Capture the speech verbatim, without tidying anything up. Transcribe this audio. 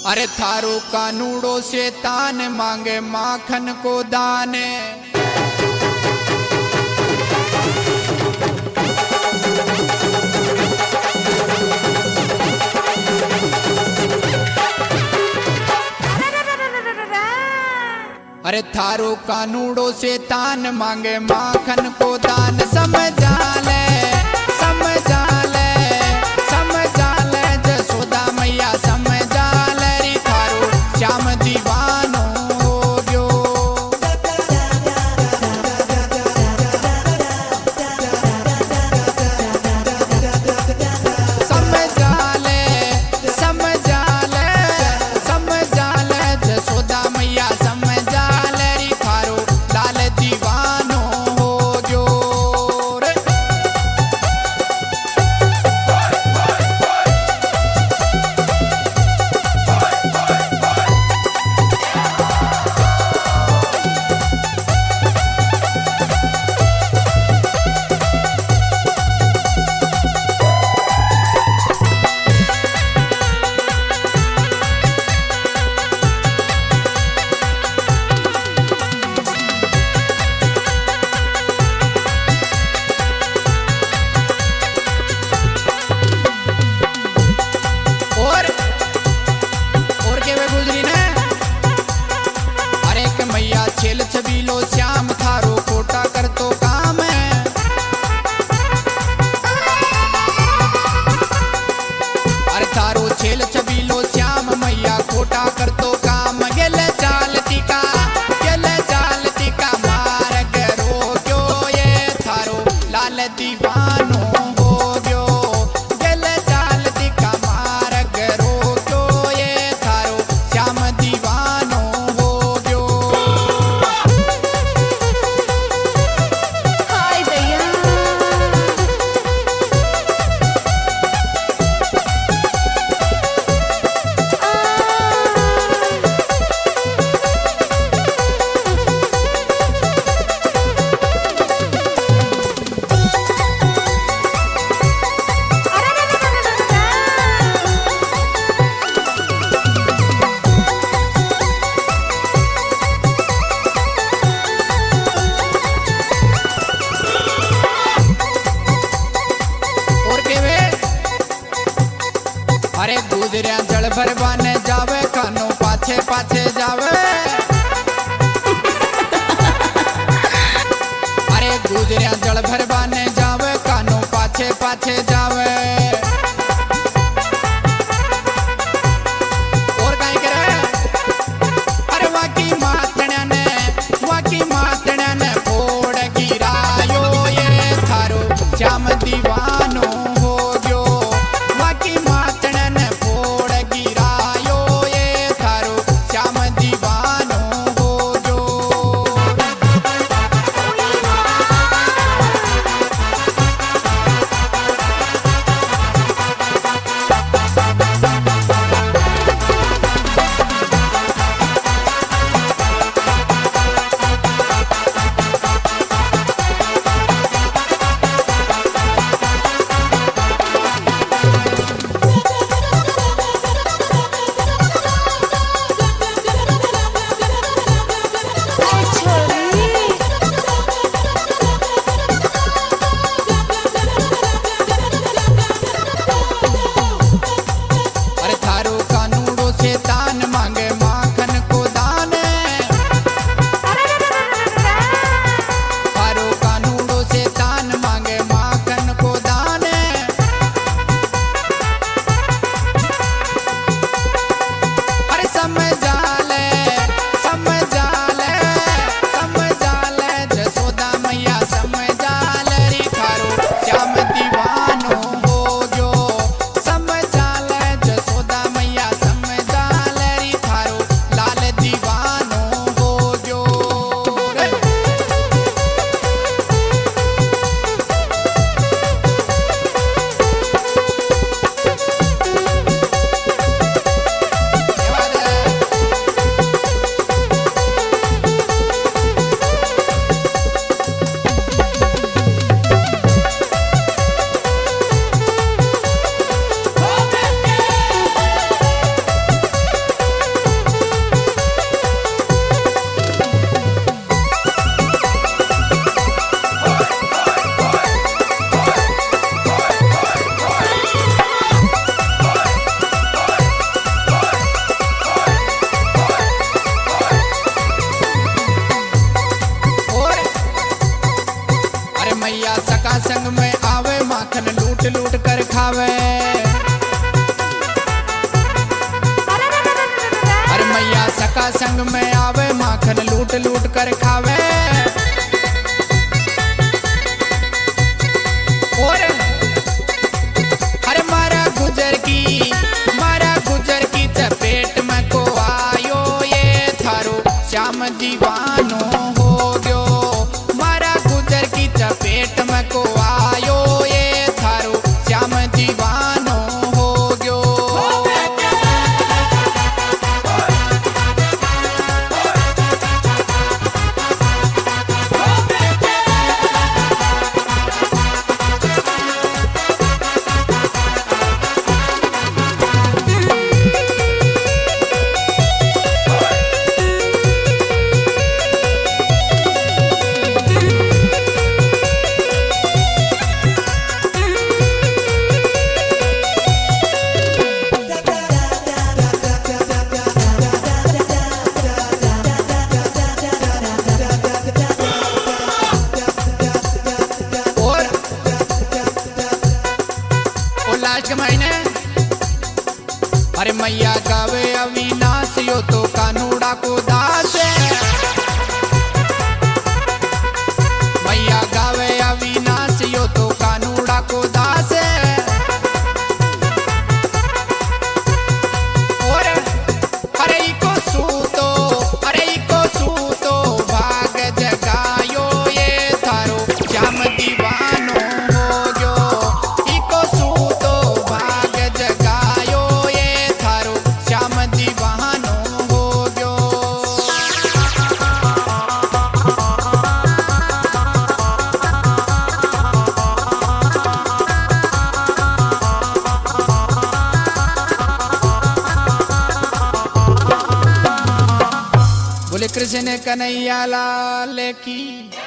अरे थारो कानूड़ो से तान मांगे माखन को दान। अरे थारो कानूड़ो से तान मांगे माखन को दान। समझा ले समझा ले समझा ले जसोदा मैया समझा ले री थारो श्याम दीवानो हो गयो। समझा ले समझा ले समझा ले जसोदा मैया समझा दीवानो हो गयो रे। छेल छबीलो श्याम थारो खोटा कर तो काम है। अरे थारो छेल छबीलो श्याम मैया खोटा कर तो काम। गेले चालती का गेले चालती का मार करो क्यों ये थारो लाल दीवानो हो गयो। गेले चालती का मार करो क्यों ये थारो श्याम दीवानो हो गयो। अरे गुजरिया जल भरवाने जावे कानो पाछे पाछे जावे। अरे गुजरिया जल भरवाने जावे कानो पाछे पाछे जावे। और काई करे अरे वाकी मातण्या ने वाकी मातण्या ने फोड़ गिरायो ये थारो श्याम दीवानो हो गयो। वाकी कर खावे। अरे मैया सका संग में आवे माखन लूट लूट कर खावे। और अरे मारा गुजर की मारा गुजर की चपेट में को आयो ये थारो श्याम दीवानो हो गयो। मारा गुजर की चपेट में को आयो ये थारो श्याम दीवानो हो गयो। लास्ट के महीने अरे मैया गावे अविनाश यो तो कानूड़ा को दास है। मैया गावे अविनाश यो तो कानूड़ा को दास है। और अरे को सूतो अरे को सूतो भाग जगायो ये थारो श्याम दीवानो हो गयो। इको सूतो भाग जगायो ये थारो श्याम दीवानो हो गयो। बोले कृष्ण कन्हैया लाल की।